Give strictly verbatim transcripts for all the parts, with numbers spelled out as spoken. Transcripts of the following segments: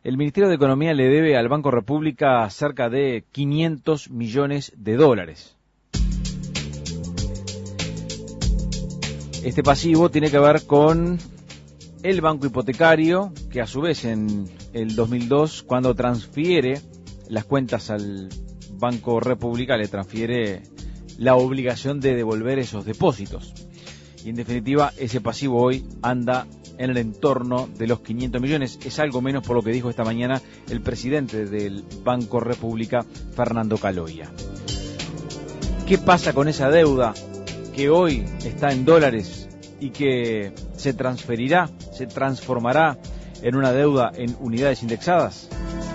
El Ministerio de Economía le debe al Banco República cerca de quinientos millones de dólares. Este pasivo tiene que ver con el banco hipotecario, que a su vez en el dos mil dos, cuando transfiere las cuentas al Banco República, le transfiere la obligación de devolver esos depósitos. Y en definitiva, ese pasivo hoy anda en el entorno de los quinientos millones. Es algo menos por lo que dijo esta mañana el presidente del Banco República, Fernando Caloia. ¿Qué pasa con esa deuda que hoy está en dólares y que se transferirá, se transformará en una deuda en unidades indexadas?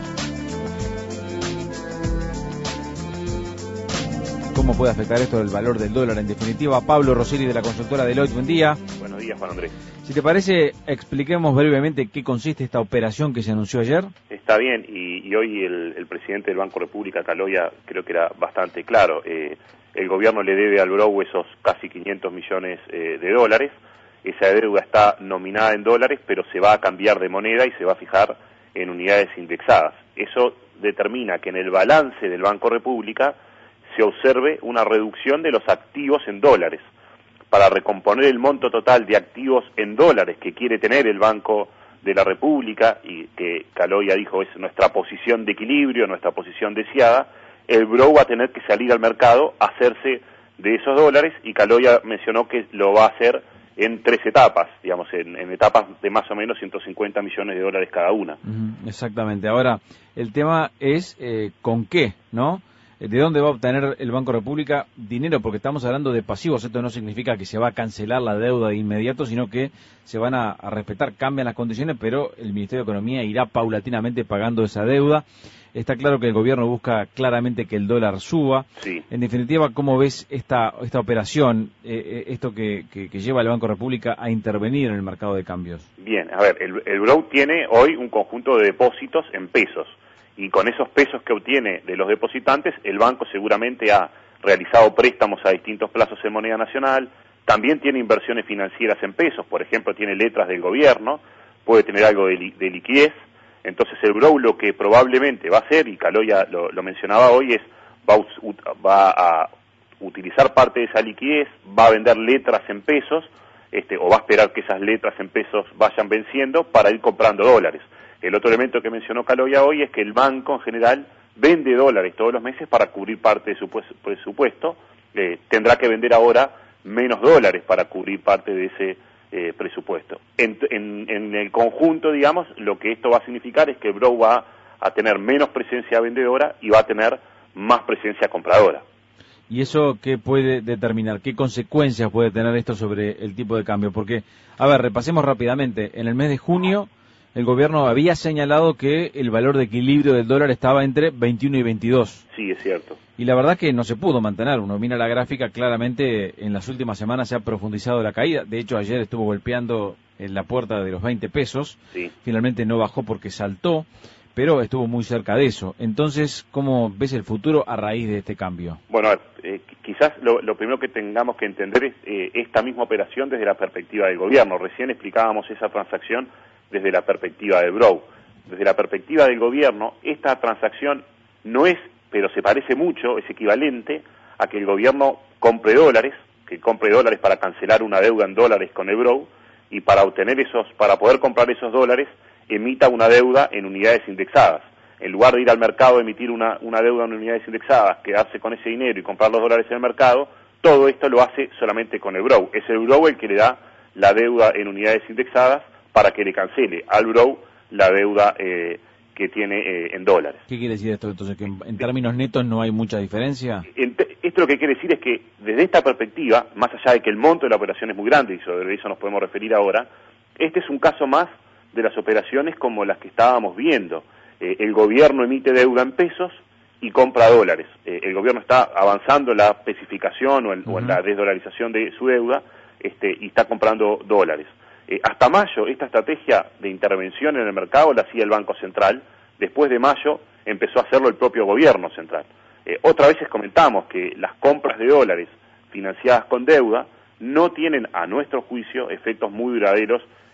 ¿Cómo puede afectar esto el valor del dólar? En definitiva, Pablo Rosselli de la consultora Deloitte, buen día. Buenos días, Juan Andrés. Si te parece, expliquemos brevemente qué consiste esta operación que se anunció ayer. Está bien, y, y hoy el, el presidente del Banco República, Caloia, creo que era bastante claro. Eh, el gobierno le debe al B R O esos casi quinientos millones eh, de dólares. Esa deuda está nominada en dólares, pero se va a cambiar de moneda y se va a fijar en unidades indexadas. Eso determina que en el balance del Banco República se observe una reducción de los activos en dólares, para recomponer el monto total de activos en dólares que quiere tener el Banco de la República, y que Caloia dijo es nuestra posición de equilibrio, nuestra posición deseada. El B R O va a tener que salir al mercado a hacerse de esos dólares, y Caloia mencionó que lo va a hacer en tres etapas, digamos, en, en etapas de más o menos ciento cincuenta millones de dólares cada una. Uh-huh, exactamente. Ahora, el tema es eh, con qué, ¿no? ¿De dónde va a obtener el Banco República dinero? Porque estamos hablando de pasivos. Esto no significa que se va a cancelar la deuda de inmediato, sino que se van a, a respetar, cambian las condiciones, pero el Ministerio de Economía irá paulatinamente pagando esa deuda. Está claro que el gobierno busca claramente que el dólar suba. Sí. En definitiva, ¿cómo ves esta esta operación, eh, esto que, que, que lleva al Banco República a intervenir en el mercado de cambios? Bien, a ver, el, el B R O tiene hoy un conjunto de depósitos en pesos, y con esos pesos que obtiene de los depositantes, el banco seguramente ha realizado préstamos a distintos plazos en moneda nacional, también tiene inversiones financieras en pesos, por ejemplo, tiene letras del gobierno, puede tener algo de, li de liquidez. Entonces el B R O lo que probablemente va a hacer, y Caloia lo, lo mencionaba hoy, es va a, va a utilizar parte de esa liquidez, va a vender letras en pesos, este, o va a esperar que esas letras en pesos vayan venciendo para ir comprando dólares. El otro elemento que mencionó Caloia hoy es que el banco en general vende dólares todos los meses para cubrir parte de su presupuesto. Eh, tendrá que vender ahora menos dólares para cubrir parte de ese eh, presupuesto. En, en, en el conjunto, digamos, lo que esto va a significar es que el B R O va a tener menos presencia vendedora y va a tener más presencia compradora. ¿Y eso qué puede determinar? ¿Qué consecuencias puede tener esto sobre el tipo de cambio? Porque, a ver, repasemos rápidamente. En el mes de junio, el gobierno había señalado que el valor de equilibrio del dólar estaba entre veintiuno y veintidós. Sí, es cierto. Y la verdad que no se pudo mantener. Uno mira la gráfica, claramente en las últimas semanas se ha profundizado la caída. De hecho, ayer estuvo golpeando en la puerta de los veinte pesos. Sí. Finalmente no bajó porque saltó, pero estuvo muy cerca de eso. Entonces, ¿cómo ves el futuro a raíz de este cambio? Bueno, eh, quizás lo, lo primero que tengamos que entender es eh, esta misma operación desde la perspectiva del gobierno. Recién explicábamos esa transacción desde la perspectiva del B R O. Desde la perspectiva del gobierno, esta transacción no es, pero se parece mucho, es equivalente a que el gobierno compre dólares, que compre dólares para cancelar una deuda en dólares con el B R O, y para obtener esos, para poder comprar esos dólares, emita una deuda en unidades indexadas. En lugar de ir al mercado a emitir una, una deuda en unidades indexadas, quedarse con ese dinero y comprar los dólares en el mercado, todo esto lo hace solamente con el B R O. Es el B R O el que le da la deuda en unidades indexadas para que le cancele al B R O la deuda eh, que tiene eh, en dólares. ¿Qué quiere decir esto? Entonces, ¿que en, en términos netos no hay mucha diferencia? En esto lo que quiere decir es que desde esta perspectiva, más allá de que el monto de la operación es muy grande, y sobre eso nos podemos referir ahora, este es un caso más de las operaciones como las que estábamos viendo. Eh, el gobierno emite deuda en pesos y compra dólares. Eh, el gobierno está avanzando en la especificación o en, uh-huh. o en la desdolarización de su deuda, este, y está comprando dólares. Eh, hasta mayo, esta estrategia de intervención en el mercado la hacía el Banco Central. Después de mayo empezó a hacerlo el propio gobierno central. Eh, otra vez comentamos que las compras de dólares financiadas con deuda no tienen, a nuestro juicio, efectos muy duraderos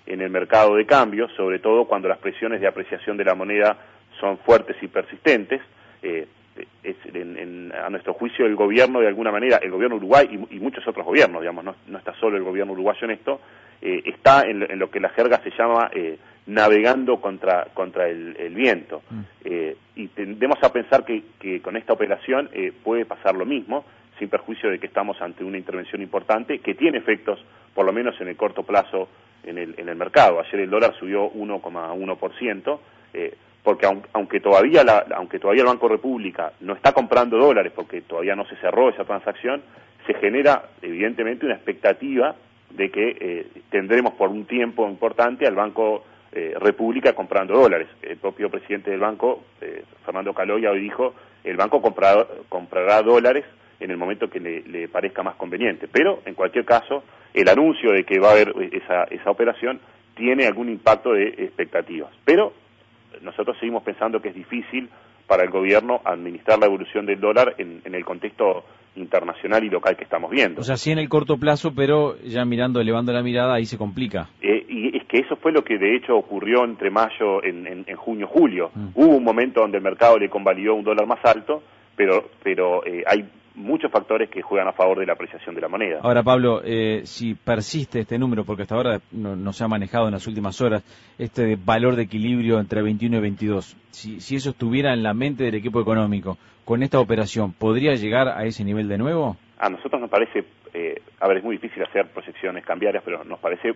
en el mercado de cambios, sobre todo cuando las presiones de apreciación de la moneda son fuertes y persistentes. Eh, es, en, en, a nuestro juicio el gobierno, de alguna manera, el gobierno Uruguay y, y muchos otros gobiernos, digamos, no, no está solo el gobierno uruguayo en esto, eh, está en, en lo que la jerga se llama eh, navegando contra, contra el, el viento. Mm. Eh, y tendemos a pensar que, que con esta operación eh, puede pasar lo mismo, sin perjuicio de que estamos ante una intervención importante que tiene efectos, por lo menos en el corto plazo, en el, en el mercado. Ayer el dólar subió uno coma uno por ciento, eh, porque aunque todavía, la, aunque todavía el Banco República no está comprando dólares, porque todavía no se cerró esa transacción, se genera evidentemente una expectativa de que eh, tendremos por un tiempo importante al Banco eh, República comprando dólares. El propio presidente del banco, eh, Fernando Caloya, hoy dijo, el banco comprará, comprará dólares en el momento que le, le parezca más conveniente. Pero, en cualquier caso, el anuncio de que va a haber esa, esa operación tiene algún impacto de expectativas. Pero nosotros seguimos pensando que es difícil para el gobierno administrar la evolución del dólar en, en el contexto internacional y local que estamos viendo. O sea, sí en el corto plazo, pero ya mirando, elevando la mirada, ahí se complica. Eh, y es que eso fue lo que de hecho ocurrió entre mayo, en, en, en junio, julio. Mm. Hubo un momento donde el mercado le convalidó un dólar más alto, pero, pero eh, hay muchos factores que juegan a favor de la apreciación de la moneda. Ahora, Pablo, eh, si persiste este número, porque hasta ahora no, no se ha manejado en las últimas horas, este valor de equilibrio entre veintiuno y veintidós, si, si eso estuviera en la mente del equipo económico, con esta operación, ¿podría llegar a ese nivel de nuevo? A nosotros nos parece, eh, a ver, es muy difícil hacer proyecciones cambiarias, pero nos parece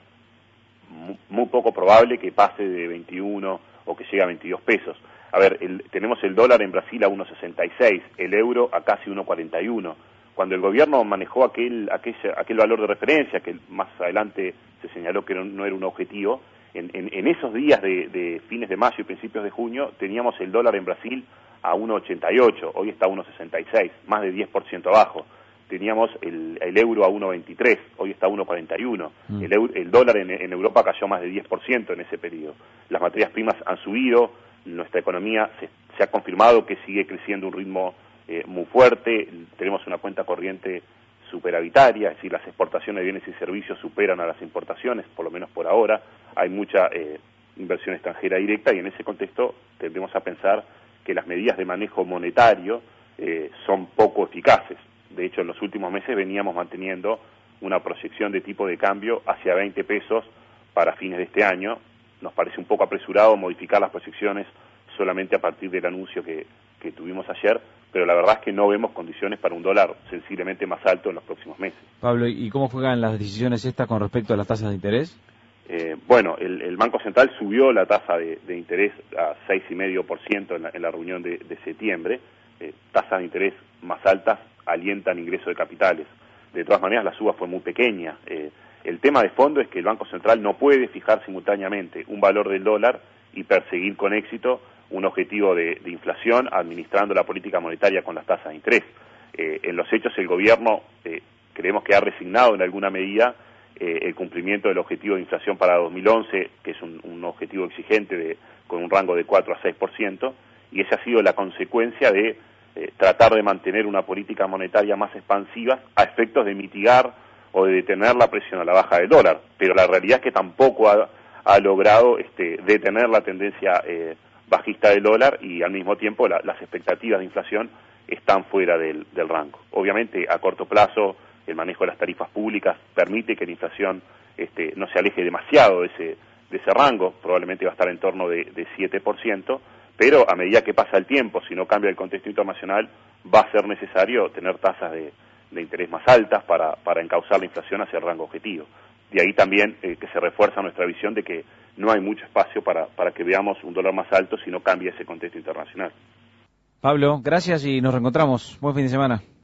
muy, muy poco probable que pase de veintiuno o que llegue a veintidós pesos. A ver, el, tenemos el dólar en Brasil a uno sesenta y seis, el euro a casi uno cuarenta y uno. Cuando el gobierno manejó aquel, aquel, aquel valor de referencia, que más adelante se señaló que no, no era un objetivo, en, en, en esos días de, de fines de mayo y principios de junio teníamos el dólar en Brasil a uno ochenta y ocho, hoy está a uno sesenta y seis, más de diez por ciento abajo. Teníamos el, el euro a uno veintitrés, hoy está a uno cuarenta y uno. Mm. El, el dólar en, en Europa cayó más de diez por ciento en ese periodo. Las materias primas han subido, nuestra economía se, se ha confirmado que sigue creciendo a un ritmo eh, muy fuerte, tenemos una cuenta corriente superavitaria, es decir, las exportaciones de bienes y servicios superan a las importaciones, por lo menos por ahora, hay mucha eh, inversión extranjera directa y en ese contexto tendemos a pensar que las medidas de manejo monetario eh, son poco eficaces. De hecho, en los últimos meses veníamos manteniendo una proyección de tipo de cambio hacia veinte pesos para fines de este año. Nos parece un poco apresurado modificar las proyecciones solamente a partir del anuncio que, que tuvimos ayer, pero la verdad es que no vemos condiciones para un dólar sensiblemente más alto en los próximos meses. Pablo, ¿y cómo juegan las decisiones estas con respecto a las tasas de interés? Eh, bueno, el, el Banco Central subió la tasa de, de interés a seis coma cinco por ciento en la, en la reunión de, de septiembre. Eh, tasas de interés más altas alientan ingreso de capitales. De todas maneras, la suba fue muy pequeña. Eh, el tema de fondo es que el Banco Central no puede fijar simultáneamente un valor del dólar y perseguir con éxito un objetivo de, de inflación administrando la política monetaria con las tasas de interés. Eh, en los hechos, el gobierno eh, creemos que ha resignado en alguna medida eh, el cumplimiento del objetivo de inflación para dos mil once, que es un, un objetivo exigente de, con un rango de cuatro a seis por ciento, y esa ha sido la consecuencia de eh, tratar de mantener una política monetaria más expansiva a efectos de mitigar o de detener la presión a la baja del dólar, pero la realidad es que tampoco ha, ha logrado este, detener la tendencia eh, bajista del dólar y al mismo tiempo la, las expectativas de inflación están fuera del, del rango. Obviamente, a corto plazo, el manejo de las tarifas públicas permite que la inflación este, no se aleje demasiado de ese, de ese rango, probablemente va a estar en torno de, de siete por ciento, pero a medida que pasa el tiempo, si no cambia el contexto internacional, va a ser necesario tener tasas de, de interés más altas para, para encauzar la inflación hacia el rango objetivo. De ahí también eh, que se refuerza nuestra visión de que no hay mucho espacio para, para que veamos un dólar más alto si no cambia ese contexto internacional. Pablo, gracias y nos reencontramos. Buen fin de semana.